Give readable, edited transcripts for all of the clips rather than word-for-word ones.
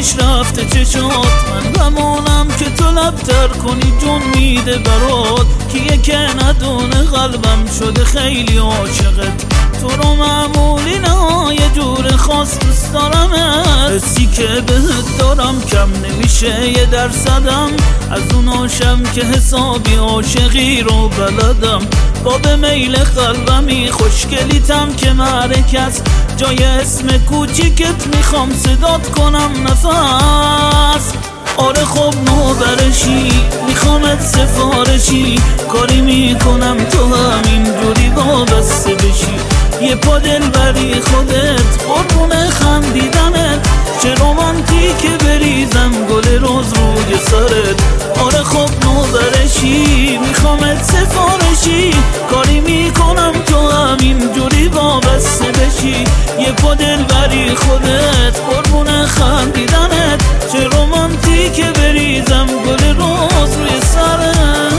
پیش رفته چشات، من همونم که تو لبتر کنی جون میده برات. کیه که ندونه قلبم شده خیلی عاشقت، تو رو معمولی نه یه جور خاص دوست دارمت. حسی که بهت دارم کم نمیشه یه درصدم، از اون عاشم که حسابی عاشقی رو بلدم. باب میل قلبمی خوشگلیتم که معرکست، جای اسم کوچیکت میخوام صدات کنم نفس. آره خب نوبرشی میخوامت سفارشی، کاری میکنم تو همین جوری وابسته بشی. یه پا دلبری خودت قربون خندیدنت، چه رومانتیکه بریزم گل روز روی سرت. آره خب نوبرشی میخوامت سفارشی، کاری میکنم تو همین جوری وابسته بشی. یه پا دلبری خودت قربون خندیدنت، چه رومانتیکه بریزم گل روز روی سرت.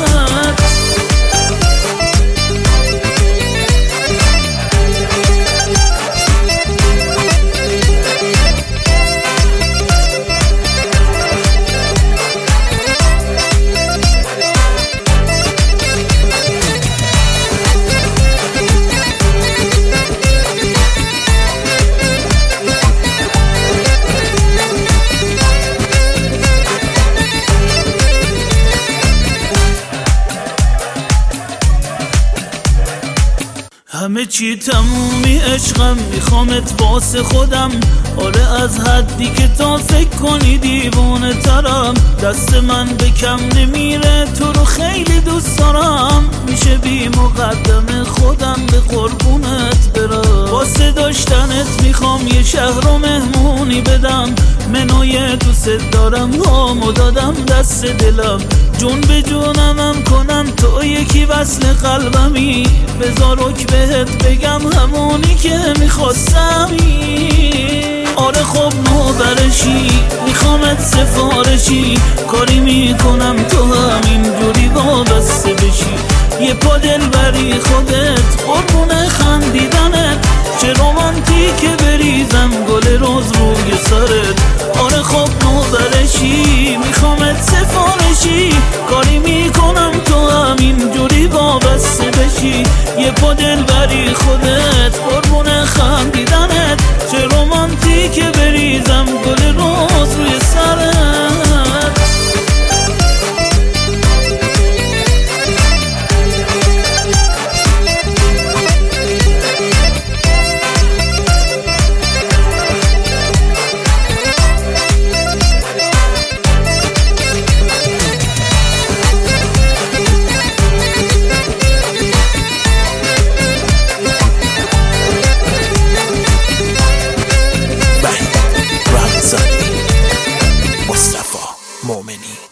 همه چی تمومی عشقم، میخوامت واسه خودم. آره از حدی که تا فکر کنی دیوونه ترم، دست من به کم نمیره تو رو خیلی دوست دارم. میشه بی مقدم خودم به قربونت برم، واسه داشتنت میخوام یه شهر رو مهمونی بدم. منوی دوست دارم هامو دادم دست دلم، جون به جونمم کنم تو یکی وصل قلبمی. بذار رک بهت بگم همونی که میخواستمی. آره خب نوبرشی میخوامت سفارشی، کاری میکنم تو همین جوری وابسته بشی. یه پا دلبری خودت قربون خندیدنت، چه رومانتیکه بریزم گل روز روی سرت. آره خب نوبرشی میخوامت سفارشی، کاری میکنم تو همین جوری وابسته بشی. یه پا دلبری خودت قربون خندیدنت، چه رومانتیکه بریزم گل روز روی سرت. مصطفی مومنی.